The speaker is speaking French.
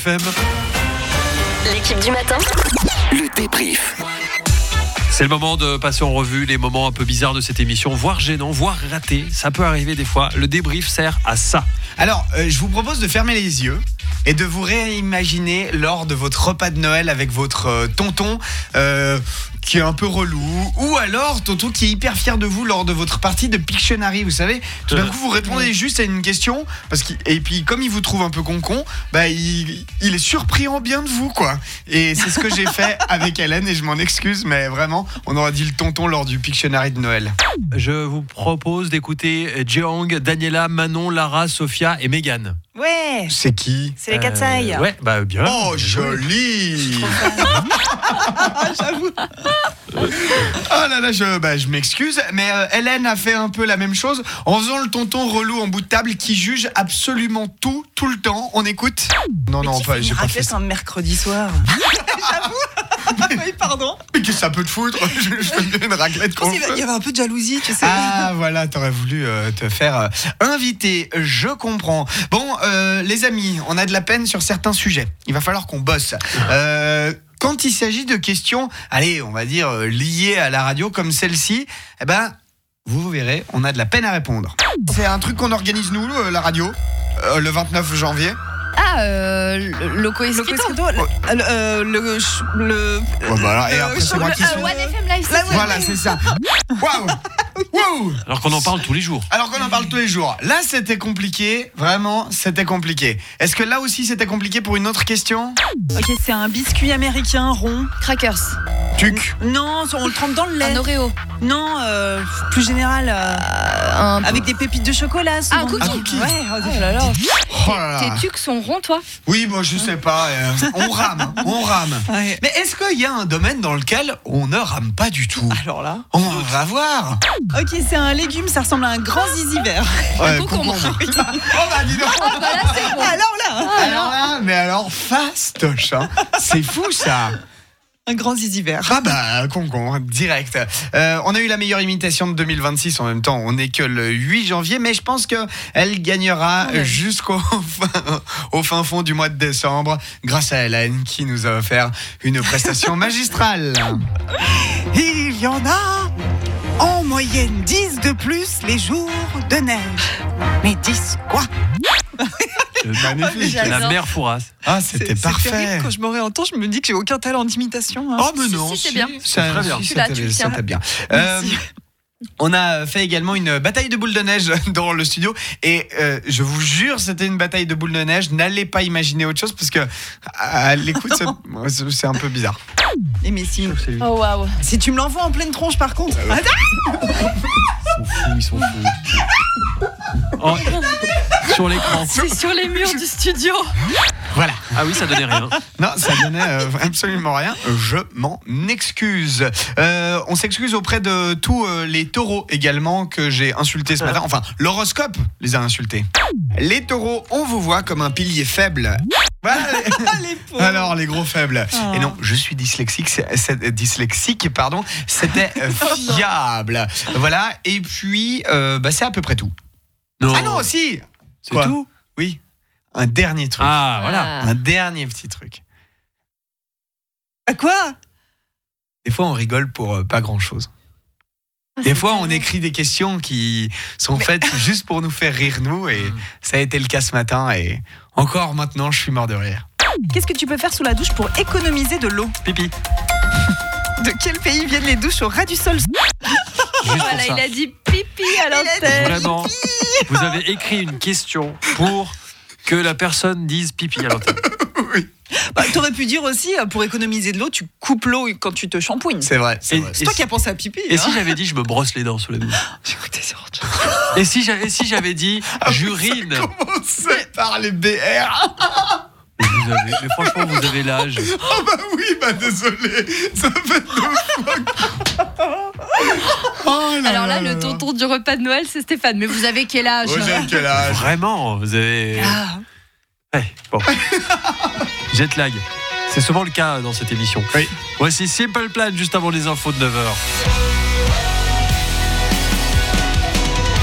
FM. L'équipe du matin. Le débrief. C'est le moment de passer en revue les moments un peu bizarres de cette émission, voire gênants, voire ratés. Ça peut arriver des fois. Le débrief sert à ça. Alors, je vous propose de fermer les yeux et de vous réimaginer lors de votre repas de Noël avec votre tonton qui est un peu relou, ou alors tonton qui est hyper fier de vous lors de votre partie de Pictionary, vous savez. Tout d'un coup, vous répondez juste à une question, et puis comme il vous trouve un peu con, bah, il est surpris en bien de vous, quoi. Et c'est ce que j'ai fait avec Hélène, et je m'en excuse, mais vraiment, on aurait dit le tonton lors du Pictionary de Noël. Je vous propose d'écouter Jeong, Daniela, Manon, Lara, Sophia et Mégane. Ouais, C'est qui ? c'est les 4 sailles. Ouais, bah bien. Oh, joli. J'avoue. Oh là là, je m'excuse, mais Hélène a fait un peu la même chose en faisant le tonton relou en bout de table qui juge absolument tout le temps. On écoute ? Non, j'ai pas fait ça. Un mercredi soir. J'avoue. Oui, pardon. Mais qu'est-ce que ça peut te foutre ? Je fais une raclette Je pense qu'il y avait un peu de jalousie, tu sais. Ah voilà, t'aurais voulu te faire inviter, je comprends. Bon, les amis, on a de la peine sur certains sujets. Il va falloir qu'on bosse. Quand il s'agit de questions, allez, on va dire liées à la radio comme celle-ci, eh ben, vous verrez, on a de la peine à répondre. C'est un truc qu'on organise nous, la radio, le 29 janvier. Loco Escrito. Bon, bah alors, et après c'est moi qui suis. One FM Live. Voilà, c'est ça. Waouh. Alors qu'on en parle tous les jours. Là, c'était compliqué. Vraiment, c'était compliqué. Est-ce que là aussi, c'était compliqué pour une autre question ? Ok, c'est un biscuit américain rond. Crackers. Tuc. Non, on le trempe dans le lait. Un Oreo. Non, plus général. Avec des pépites de chocolat. Souvent. Un cookie. Un cookie. Ouais, Oh là là. Oh là là. Tes tucs sont ronds, toi ? Oui, bon, je sais pas. On rame. Ouais. Mais est-ce qu'il y a un domaine dans lequel on ne rame pas du tout ? Alors là. On va voir. Ok, c'est un légume, ça ressemble à un grand zizi vert. Ouais, concombre. Oh bah dis donc. Ah bah là, c'est bon. Alors là, Mais alors fastoche, hein. C'est fou ça. un grand zizi vert. Ah bah concombre, direct. On a eu la meilleure imitation de 2026 en même temps. On n'est que le 8 janvier, mais je pense qu'elle gagnera au fin fond du mois de décembre grâce à Hélène qui nous a offert une prestation magistrale. Il y en a en moyenne 10 de plus les jours de neige. Mais 10 quoi ? Magnifique. J'adore. La mère Fouras. Ah, c'était parfait. Terrible. Quand je me réentends, je me dis que j'ai aucun talent d'imitation. Hein. Oh mais non, c'est bien. C'est très bien. Tu l'as, tu le tiens. C'était bien. Merci. On a fait également une bataille de boules de neige dans le studio et je vous jure c'était une bataille de boules de neige. N'allez pas imaginer autre chose parce que à l'écoute c'est un peu bizarre. Et mais si, Oh waouh. si tu me l'envoies en pleine tronche par contre. Ils sont fous. Oh, sur l'écran. C'est sur les murs du studio. Voilà. Ah oui, ça donnait rien. Non, ça donnait absolument rien. Je m'en excuse. On s'excuse auprès de tous les taureaux également que j'ai insultés ce matin. Enfin, l'horoscope les a insultés. Les taureaux, on vous voit comme un pilier faible. Voilà. Les pauvres. Alors, les gros faibles. Oh. Et non, je suis dyslexique, c'était fiable. Voilà, et puis, c'est à peu près tout. Non. Ah non, si. C'est Quoi ? tout. Oui, un dernier truc. Ah, voilà. Un dernier petit truc. À quoi ? Des fois, on rigole pour pas grand-chose. Des fois, on écrit des questions qui sont faites juste pour nous faire rire, nous, et ça a été le cas ce matin, et encore maintenant, je suis mort de rire. Qu'est-ce que tu peux faire sous la douche pour économiser de l'eau ? Pipi. De quel pays viennent les douches au ras du sol ? Juste pour Voilà, ça. il a dit pipi à l'antenne. Vraiment, vous avez écrit une question pour que la personne dise pipi à l'antenne. Oui, T'aurais pu dire aussi, pour économiser de l'eau, tu coupes l'eau quand tu te shampouines. c'est vrai. Et- C'est toi qui as pensé à pipi. Et hein. si j'avais dit je me brosse les dents sous la douche ? Écoutez, c'est autre chose. Et si j'avais dit j'urine ? Commencez par les BR. Mais franchement, vous avez l'âge. Oh bah oui, désolé. Ça fait 2 fois. Oh là Alors là, là le tonton du repas de Noël, c'est Stéphane. Mais vous avez quel âge ? Vous avez quel âge ? Vraiment, vous avez... Ah. Ouais, bon. Jet lag. C'est souvent le cas dans cette émission. Oui. Voici Simple Plan juste avant les infos de 9h.